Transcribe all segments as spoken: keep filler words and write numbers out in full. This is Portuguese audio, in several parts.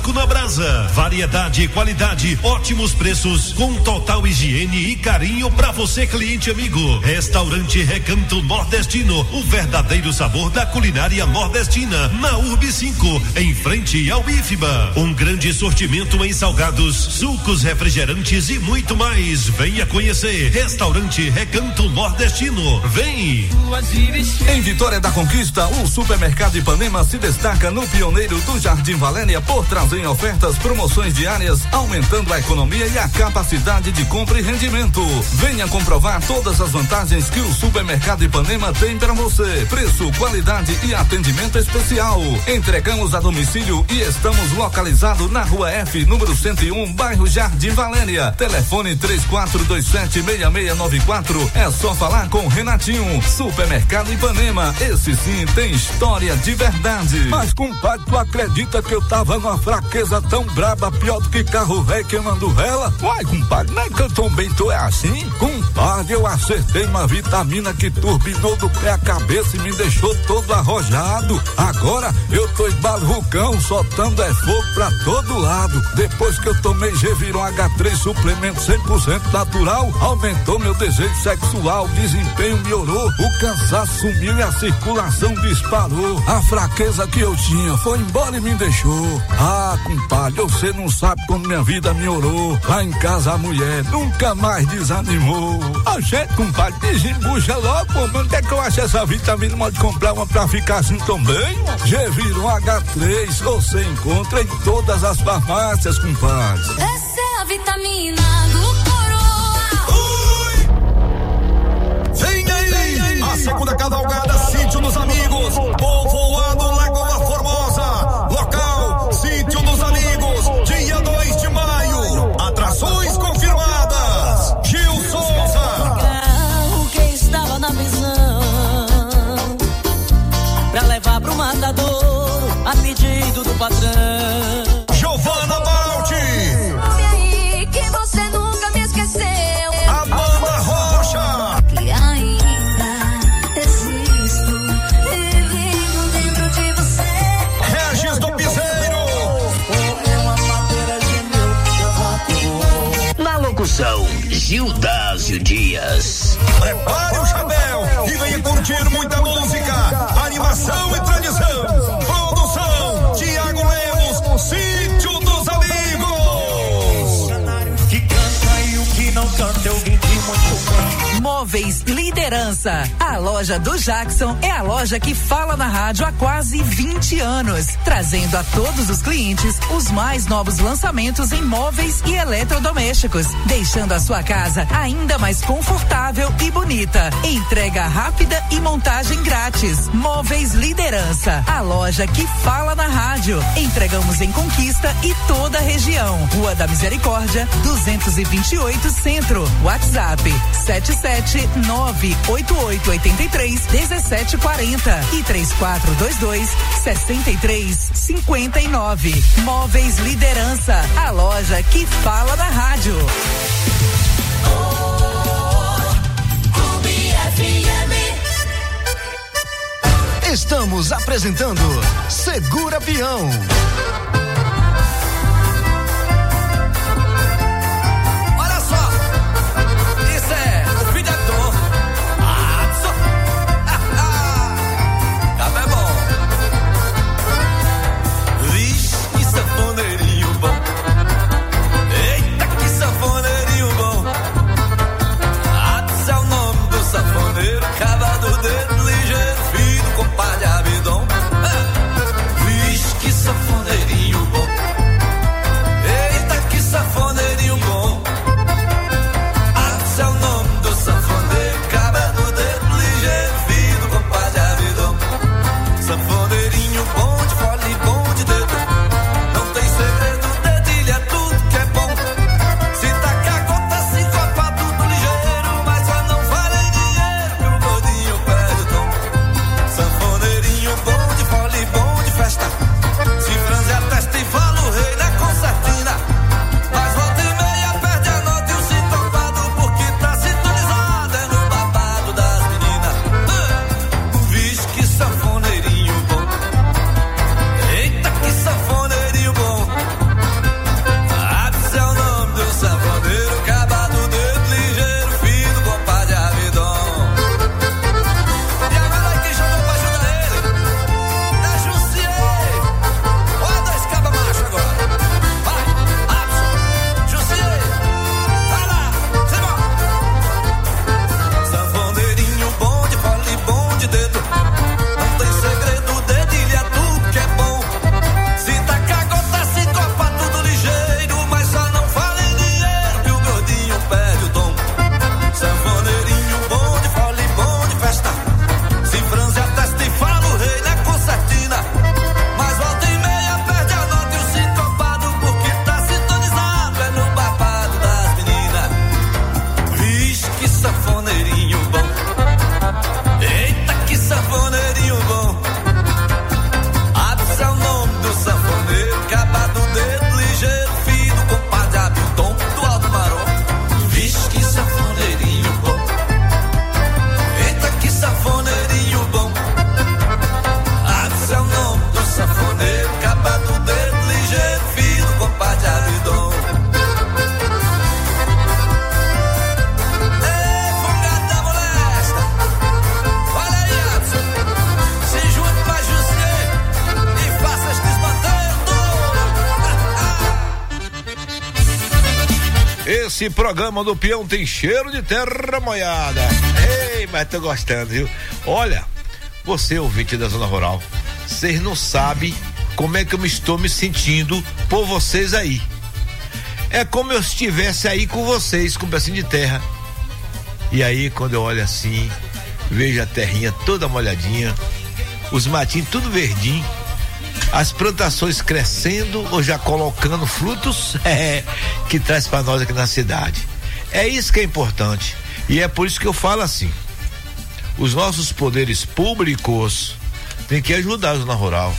churrasco na brasa. Variedade e qualidade, ótimos preços, com total higiene e carinho pra você, cliente amigo. Restaurante Recanto Nordestino, o verdadeiro sabor da culinária nordestina, na Urb cinco, em frente ao I F B A. Um grande sortimento em salgados, sucos, refrigerantes e muito mais. Venha conhecer Restaurante Recanto Nordestino. Vem! Em Vitória da Conquista, o Supermercado Ipanema se destaca no pioneiro do Jardim Valéria por trazer ofertas, promoções diárias, aumentando a economia e a capacidade de compra e rendimento. Venha comprovar todas as vantagens que o Supermercado Ipanema tem para você. Preço, qualidade e atendimento especial. Entregamos a domicílio e estamos localizados na Rua F, número cento e um, bairro Jardim Valéria. Telefone três quatro dois sete, seis seis nove quatro. É só falar com Renatinho. Supermercado Ipanema, esse sim tem história de verdade. Mas, compadre, tu acredita que eu tava numa fraqueza tão braba, pior do que carro velho queimando vela? Uai, compadre, não é que eu também tô é assim? Compadre, eu acertei uma vitamina que turbinou do pé à cabeça e me deixou todo arrojado. Agora eu tô igual vulcão, soltando é fogo pra todo lado. Depois que eu tomei Geviron H três, suplemento cem por cento natural, aumentou meu desejo sexual, desempenho melhorou, o cansaço sumiu e a circulação disparou. A fraqueza que eu tinha foi embora e me deixou. Ah, compadre, você não sabe como minha vida melhorou. Lá em casa a mulher nunca mais desanimou. A gente, compadre, desembucha logo, pô, onde é que eu acho essa vitamina? Pode comprar uma pra ficar assim também? Geviron H três, você encontra em todas as farmácias, compadre. Essa é a vitamina do Coroa. Vem aí, a segunda cavalgada Sítio dos Amigos, povoado Lagoa Formosa, local Sítio dos Amigos, dia dois de maio, atrações confirmadas, Gil Souza. O que estava na prisão, pra levar pro matadouro, a pedido do patrão. Giovana Balti. Sabe aí que você nunca me esqueceu. Amanda Rocha. Que ainda existo, vivendo dentro de você. Regis do Piseiro. Na locução, Gildásio Dias. Prepare o chapéu e venha curtir muita música, animação e tradição. Produção, Tiago Lemos, Sítio dos Amigos. Que canta e o que não canta eu entendi muito bem. Móveis Liderança. A loja do Jackson é a loja que fala na rádio há quase vinte anos, trazendo a todos os clientes os mais novos lançamentos em móveis e eletrodomésticos, deixando a sua casa ainda mais confortável e bonita. Entrega rápida e montagem grátis. Móveis Liderança, a loja que fala na rádio. Entregamos em Conquista e toda a região. Rua da Misericórdia, duzentos e vinte e oito Centro. WhatsApp sete sete nove oito oito oito três um sete quatro zero e três quatro dois dois seis três cinco nove. Móveis Liderança, a loja que fala na rádio. Estamos apresentando Segura Peão. Olha só, isso é o filhador. Ah, só. Café bom. Vixe, que safoneirinho bom. Eita, que safoneirinho bom. Ah, é o nome do safoneiro, cava do dedo ligeiro, filho, compadre Abidão. Vixe, que safoneiro. Esse programa do peão tem cheiro de terra molhada. Ei, mas tô gostando, viu? Olha, você ouvinte da Zona Rural, vocês não sabem como é que eu me estou me sentindo por vocês aí. É como eu estivesse aí com vocês, com um pedacinho de terra. E aí, quando eu olho assim, vejo a terrinha toda molhadinha, os matinhos tudo verdinho, as plantações crescendo ou já colocando frutos é, que traz para nós aqui na cidade. É isso que é importante. E é por isso que eu falo assim: os nossos poderes públicos têm que ajudar a Zona Rural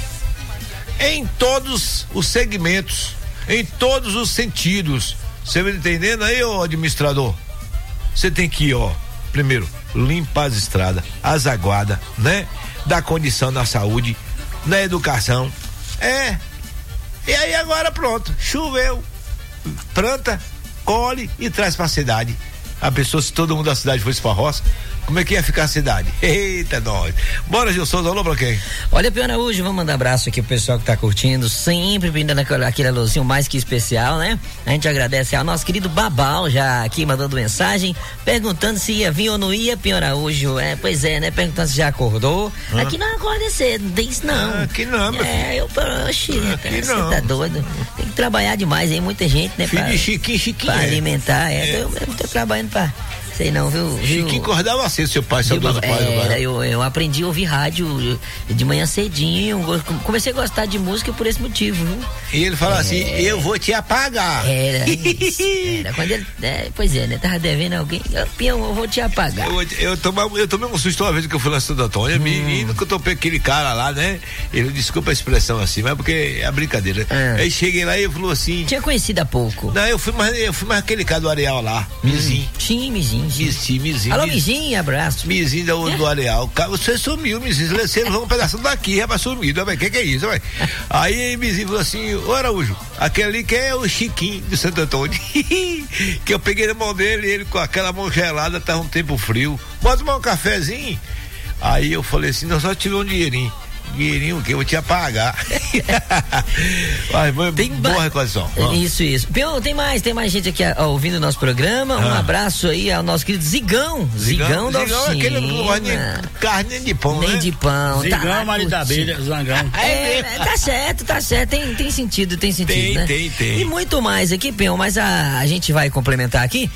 em todos os segmentos, em todos os sentidos. Você me entendendo aí, ô administrador? Você tem que ir, ó, primeiro, limpar as estradas, as aguadas, né? Dar condição na saúde, na educação. É. E aí agora pronto, choveu, planta, colhe e traz pra cidade. A pessoa, se todo mundo da cidade fosse pra roça, como é que ia ficar a cidade? Eita, nós. Bora, Gil Souza, alô pra quem? Olha, Peão Araújo, vamos mandar abraço aqui pro pessoal que tá curtindo, sempre brindando aquele, aquele alôzinho mais que especial, né? A gente agradece ao nosso querido Babal, já aqui mandando mensagem, perguntando se ia vir ou não ia, Peão Araújo. É, pois é, né? Perguntando se já acordou. Ah. Aqui não acorda cedo, não tem isso não. Ah, aqui não, meu É, eu, oxi, aqui você não. tá doido. Tem que trabalhar demais, hein? Muita gente, né? Filho pra, de Chiquinho, Chiquinho. Pra é. alimentar, é. É. Eu mesmo tô trabalhando pra... Sei não, viu? viu? Chiquinho acordava assim, seu pai, seu dono pai. Era, eu, eu aprendi a ouvir rádio de manhã cedinho, comecei a gostar de música por esse motivo, viu? E ele fala é, assim, eu vou te apagar. Era, isso, era. Quando ele, é, pois é, né? Tava devendo alguém, Peão, eu vou te apagar. Eu, eu, tomei, eu tomei um susto uma vez que eu fui lá em Santo Antônio, hum. menino, que eu topei aquele cara lá, né? Ele, desculpa a expressão assim, mas porque é brincadeira. Ah. Aí cheguei lá e ele falou assim... Tinha conhecido há pouco. Não, eu fui mais, eu fui mais aquele cara do Areal lá, Mizinho. Hum. Sim, Mizinho. Mizinho, Mizinho. Alô, Mizinho, abraço. Mizinho do, do Areal. Você sumiu, Mizinho. Você levou um pedaço daqui, é pra sumir. O que, que é isso, vai? Aí Mizinho falou assim: ô Araújo, aquele ali que é o Chiquinho de Santo Antônio. Que eu peguei na mão dele, ele com aquela mão gelada, tava um tempo frio. Bota tomar um cafezinho. Aí eu falei assim: não, só tive um dinheirinho. Dinheirinho o quê? Eu vou te apagar. Vai, tem boa ba... recordação. Isso, isso. Pião, tem mais, tem mais gente aqui ó, ouvindo o nosso programa. Ah. Um abraço aí ao nosso querido Zigão. Zigão, Zigão da Zigão oficina. É aquele que não gosta de carne nem de pão, nem né? de pão. Zigão, tá marido da abelha, Zangão. É, é, tá certo, tá certo. Tem, tem sentido, tem sentido, tem, né? Tem, tem, E muito mais aqui, Pião, mas a, a gente vai complementar aqui,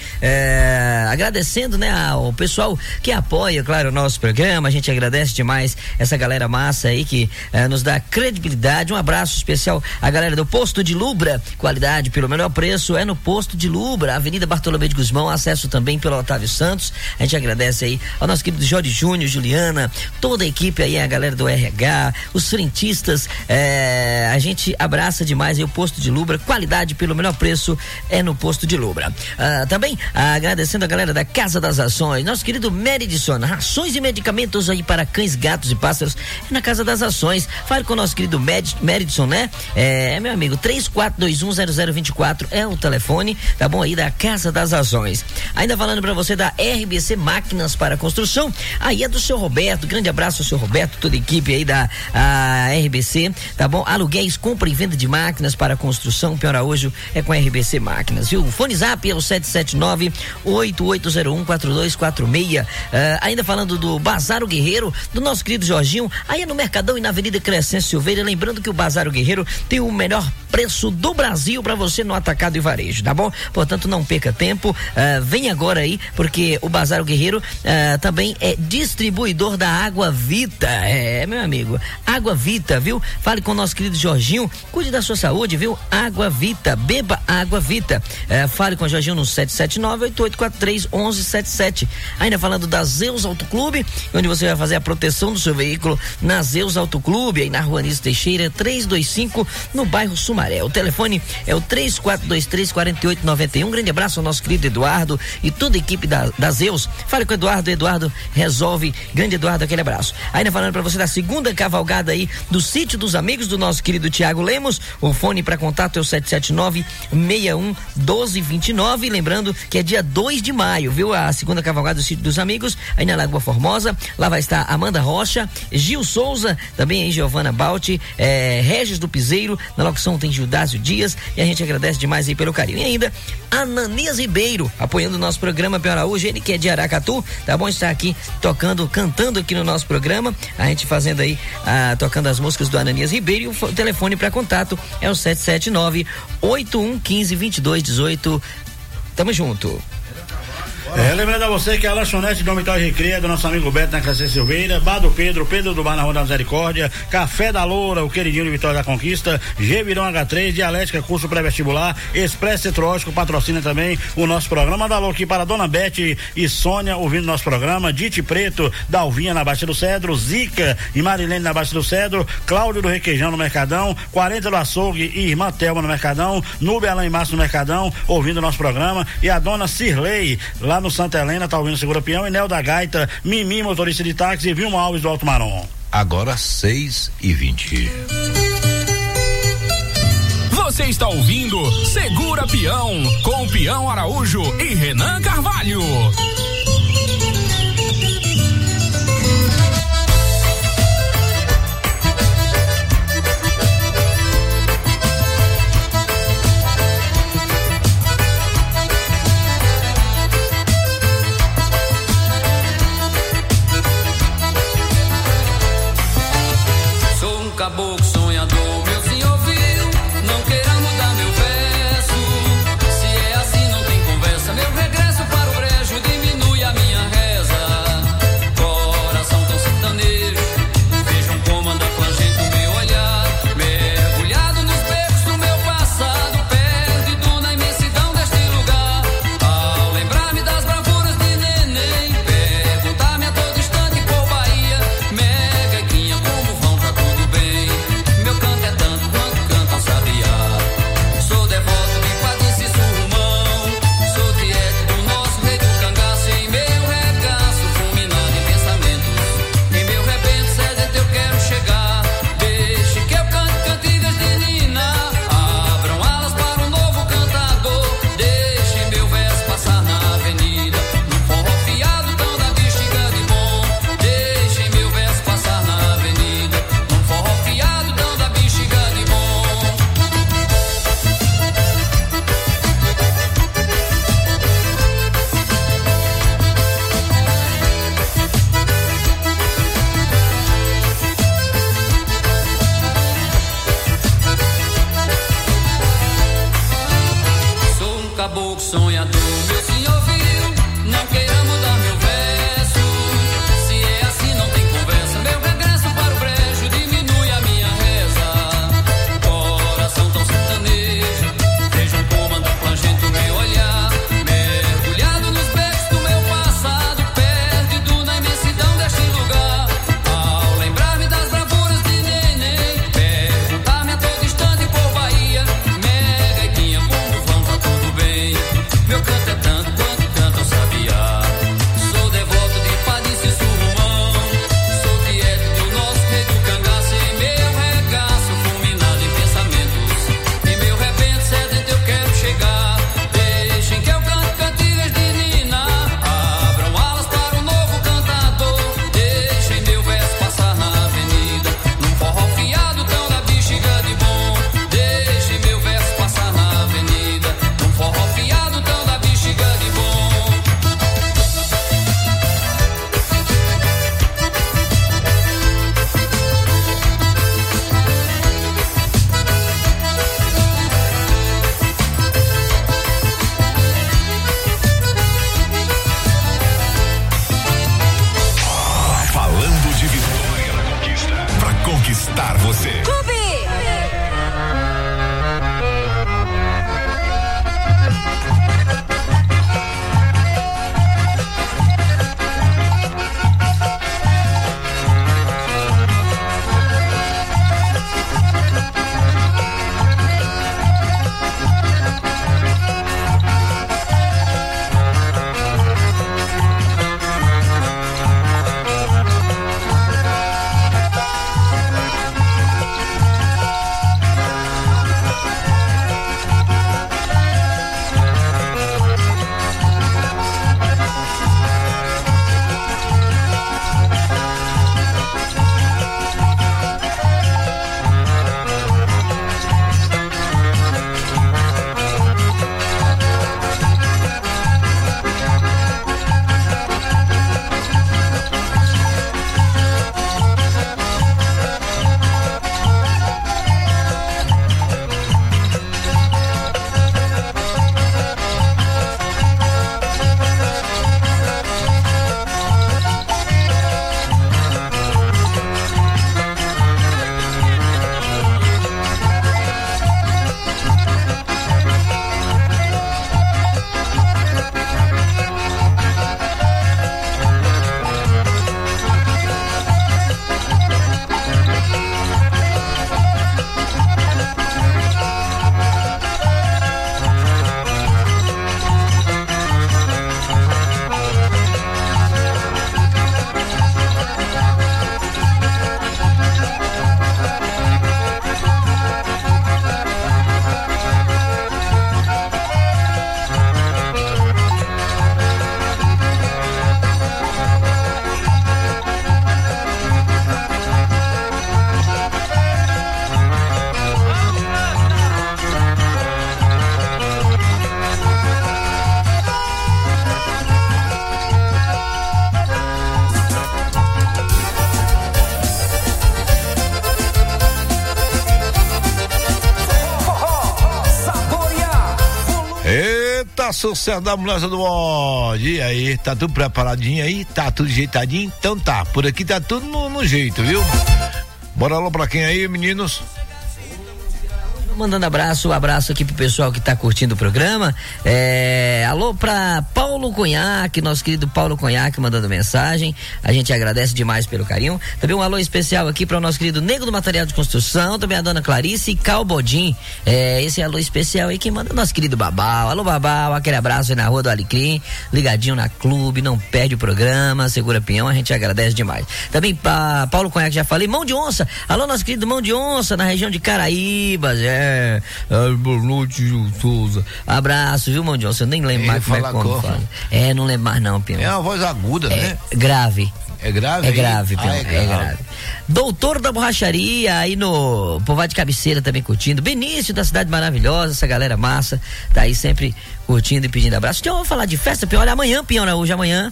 é, agradecendo, né, ao pessoal que apoia, claro, o nosso programa. A gente agradece demais essa galera massa aí que eh, nos dá credibilidade. Um abraço especial à galera do Posto de Lubra, qualidade pelo menor preço é no Posto de Lubra, Avenida Bartolomé de Guzmão, acesso também pelo Otávio Santos. A gente agradece aí ao nosso querido Jorge Júnior, Juliana, toda a equipe aí, a galera do R H, os frentistas, eh, a gente abraça demais aí o Posto de Lubra, qualidade pelo menor preço é no Posto de Lubra. Ah, também ah, agradecendo a galera da Casa das Ações, nosso querido Meridson, rações e medicamentos aí para cães, gatos e pássaros é na Casa das Ações. Fale com o nosso querido Meridson, né? É, meu amigo, três quatro dois um zero zero dois quatro é o telefone, tá bom? Aí da Casa das Ações. Ainda falando pra você da R B C Máquinas para Construção, aí é do seu Roberto, grande abraço ao seu Roberto, toda a equipe aí da a R B C, tá bom? Aluguéis, compra e venda de máquinas para construção, Pião Araújo é com a R B C Máquinas, viu? O fone zap é o sete sete nove, oito oito zero um, quatro dois quatro seis. Uh, ainda falando do Bazar o Guerreiro, do nosso querido Jorginho, aí é no Mercadão e na Avenida Crescêncio Silveira, lembrando que o Bazar o Guerreiro tem o melhor preço do Brasil para você no atacado e varejo, tá bom? Portanto, não perca tempo, uh, vem agora aí, porque o Bazar o Guerreiro uh, também é distribuidor da Água Vita, é, meu amigo, Água Vita, viu? Fale com o nosso querido Jorginho, cuide da sua saúde, viu? Água Vita, beba Água Vita, uh, fale com o Jorginho no sete sete nove, oito oito quatro três, um um sete sete. Ainda falando da Zeus Auto Clube, onde você vai fazer a proteção do seu veículo na Zeus Auto Clube, aí na Rua Anísio Teixeira, trezentos e vinte e cinco, no bairro Sumaré. O telefone é o três quatro dois três, quatro oito nove um. Um grande abraço ao nosso querido Eduardo e toda a equipe da, da Zeus. Fale com o Eduardo, Eduardo resolve. Grande Eduardo, aquele abraço. Ainda falando pra você da segunda cavalgada aí do Sítio dos Amigos do nosso querido Tiago Lemos. O fone para contato é o sete sete nove, seis um, um dois dois nove. Lembrando que é dia dois de maio, viu? A segunda cavalgada do Sítio dos Amigos, aí na Lagoa Formosa. Lá vai estar Amanda Rocha, Gil Souza, também aí Giovana Balti, é, é, Regis do Piseiro, na locução tem Gildásio Dias, e a gente agradece demais aí pelo carinho. E ainda, Ananias Ribeiro, apoiando o nosso programa P. Araújo, ele que é de Aracatu, tá bom estar aqui tocando, cantando aqui no nosso programa, a gente fazendo aí, ah, tocando as músicas do Ananias Ribeiro, e o, o telefone para contato é o sete sete nove, oito um um cinco, dois dois um oito. Tamo junto. É, lembrando a você que a lanchonete Dormitório Recreia do nosso amigo Beto na Cacê Silveira, Bar do Pedro, Pedro do Bar na Rua da Misericórdia, Café da Loura, o queridinho de Vitória da Conquista, Gevirão agá três, Dialética, curso pré-vestibular, Expresso Centro-Oeste, patrocina também o nosso programa. Manda alô aqui para a Dona Beth e Sônia ouvindo nosso programa, Dite Preto, Dalvinha na Baixa do Cedro, Zica e Marilene na Baixa do Cedro, Cláudio do Requeijão no Mercadão, quarenta do Açougue e Irmã Thelma no Mercadão, Nube Alain Márcio no Mercadão, ouvindo nosso programa, e a Dona Cirlei lá no Santa Helena, tá ouvindo o Segura Peão, e Nel da Gaita, Mimi, motorista de táxi, e Vilma Alves do Alto Marom. Agora seis e vinte. Você está ouvindo Segura Peão, com Peão Araújo e Renan Carvalho. Caboclo sonhador, meu senhor viu, não queira mudar meu verso. Se é assim, não tem conversa. Meu regresso para o brejo de mim. dá sucesso da ambulância do ódio. E aí, tá tudo preparadinho aí? Tá tudo ajeitadinho? Então tá, por aqui tá tudo no, no jeito, viu? Bora lá pra quem aí, meninos? Mandando abraço, um abraço aqui pro pessoal que tá curtindo o programa. É, alô pra Paulo Cunhaque, nosso querido Paulo Cunhaque mandando mensagem. A gente agradece demais pelo carinho. Também um alô especial aqui para o nosso querido Nego do Material de Construção, também a dona Clarice e Calbodim. É, esse alô especial aí que manda nosso querido Babau. Alô Babau, aquele abraço aí na Rua do Alecrim, ligadinho na clube, não perde o programa, segura Pinhão, a gente agradece demais. Também pra Paulo Cunhaque, já falei, Mão de Onça. Alô nosso querido Mão de Onça, na região de Caraíbas, é. É, boa noite, Gil Souza. Abraço, viu, Mão de Onça? Eu nem lembro mais como é como fala. É, não lembro mais não, Pino. É uma voz aguda, é, né? Grave. É grave? É grave, Pino. Ah, é grave. É grave. Doutor da Borracharia, aí no Povoado de Cabeceira também curtindo. Benício da Cidade Maravilhosa, essa galera massa, tá aí sempre curtindo e pedindo abraço. Então vamos falar de festa, Pinhão. Olha, amanhã, Pinhão, hoje amanhã,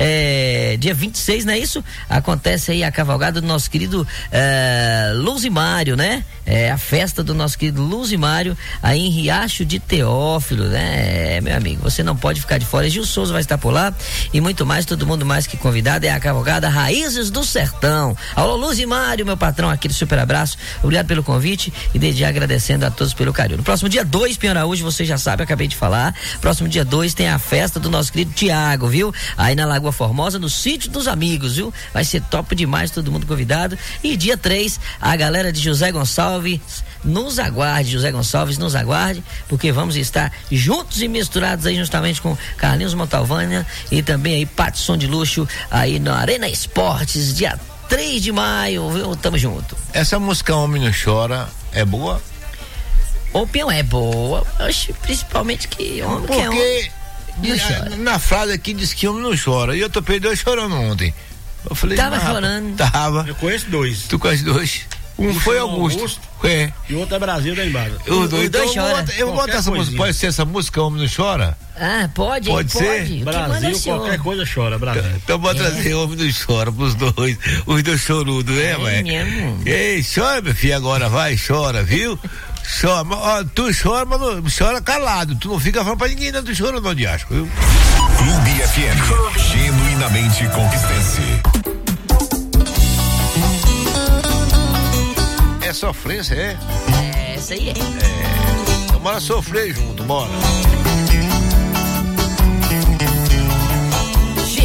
é, dia vinte e seis, não é isso? Acontece aí a cavalgada do nosso querido é, Luzimário, né? É a festa do nosso querido Luzimário aí em Riacho de Teófilo, né? É, meu amigo, você não pode ficar de fora. Gil Souza vai estar por lá e muito mais, todo mundo mais que convidado. É a cavalgada Raízes do Sertão. Alô, Luzimário, meu patrão, aquele super abraço. Obrigado pelo convite e desde já agradecendo a todos pelo carinho. No próximo dia dois, Pinhão Araújo, você já sabe, acabei de falar. Próximo dia dois tem a festa do nosso querido Tiago, viu? Aí na Lagoa Formosa, no Sítio dos Amigos, viu? Vai ser top demais, todo mundo convidado. E dia três, a galera de José Gonçalves nos aguarde, José Gonçalves nos aguarde, porque vamos estar juntos e misturados aí justamente com Carlinhos Montalvânia e também aí Patson de Luxo aí na Arena Esportes, dia três de maio, viu? Tamo junto. Essa música Homem Não Chora é boa? O Pinhão é boa, acho principalmente que homem Porque que é homem, diz, na frase aqui diz que homem não chora, e eu topei dois chorando ontem. Eu falei, tava chorando. Tava. Eu conheço dois. Tu conhece dois? Um, um foi Augusto. Augusto. É. E o outro é Brasil da Embada. Os dois, então, eu vou, eu vou botar essa música. Pode ser essa música Homem Não Chora? Ah, pode, pode, pode ser? Brasil, qualquer coisa chora, Brasil. Então vou é. trazer Homem Não Chora pros dois, os dois chorudos, né, é mãe? Mesmo. Ei, chora, meu filho, agora vai, chora, viu? Chora, ó, tu chora, mas não, chora calado, tu não fica falando pra ninguém, não, tu chora não, de asco, viu? Clube F M, genuinamente conquistense. É sofrência, é? É, essa aí é. É. Então bora sofrer junto, bora.